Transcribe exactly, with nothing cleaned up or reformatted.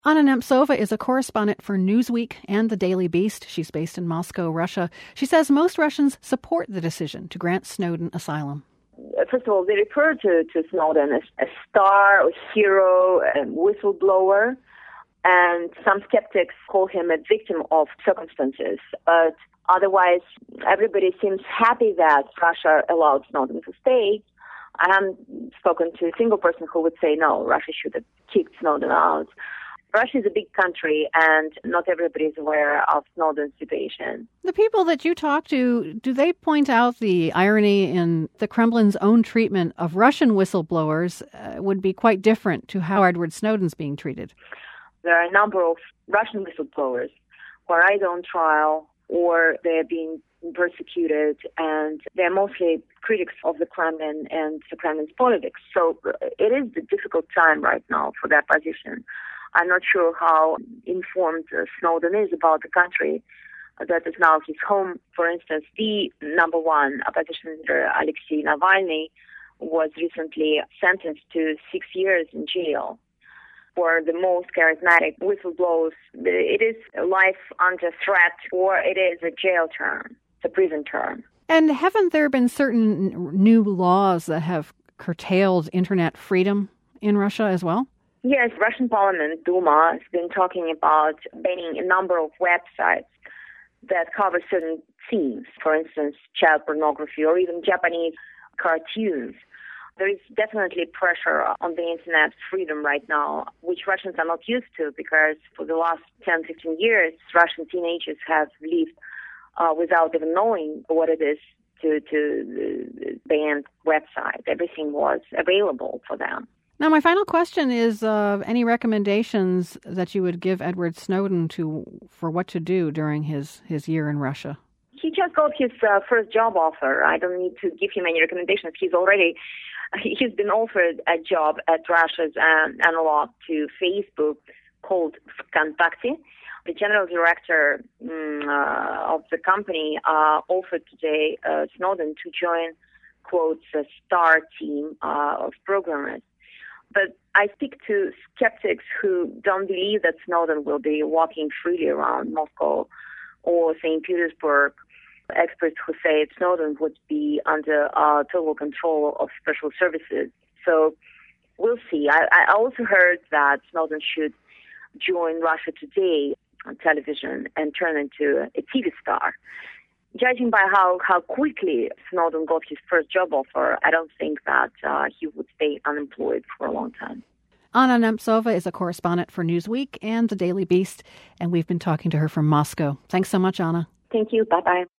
Anna Nemtsova is a correspondent for Newsweek and The Daily Beast. She's based in Moscow, Russia. She says most Russians support the decision to grant Snowden asylum. First of all, they refer to, to Snowden as a star, a hero, a whistleblower, and some skeptics call him a victim of circumstances. But otherwise, everybody seems happy that Russia allowed Snowden to stay. I haven't spoken to a single person who would say, no, Russia should have kicked Snowden out. Russia is a big country, and not everybody is aware of Snowden's situation. The people that you talk to, do they point out the irony in the Kremlin's own treatment of Russian whistleblowers uh, would be quite different to how Edward Snowden's being treated? There are a number of Russian whistleblowers who are either on trial or they're being persecuted, and they're mostly critics of the Kremlin and the Kremlin's politics. So it is a difficult time right now for that position. I'm not sure how informed uh, Snowden is about the country uh, that is now his home. For instance, the number one opposition leader, Alexei Navalny, was recently sentenced to six years in jail. For the most charismatic whistleblowers, it is life under threat, or it is a jail term, it's a prison term. And haven't there been certain new laws that have curtailed internet freedom in Russia as well? Yes, Russian Parliament, Duma, has been talking about banning a number of websites that cover certain themes, for instance, child pornography or even Japanese cartoons. There is definitely pressure on the internet freedom right now, which Russians are not used to because for the last ten, fifteen years, Russian teenagers have lived uh, without even knowing what it is to, to ban website. Everything was available for them. Now, my final question is uh, any recommendations that you would give Edward Snowden to for what to do during his, his year in Russia? He just got his uh, first job offer. I don't need to give him any recommendations. He's already, he's been offered a job at Russia's um, analog to Facebook called Vkontakte. The general director um, uh, of the company uh, offered today uh, Snowden to join, quotes, a star team uh, of programmers. But I speak to skeptics who don't believe that Snowden will be walking freely around Moscow or Saint Petersburg. Experts who say Snowden would be under uh, total control of special services. So we'll see. I, I also heard that Snowden should join Russia Today on television and turn into a T V star. Judging by how, how quickly Snowden got his first job offer, I don't think that uh, he would stay unemployed for a long time. Anna Nemtsova is a correspondent for Newsweek and The Daily Beast, and we've been talking to her from Moscow. Thanks so much, Anna. Thank you. Bye-bye.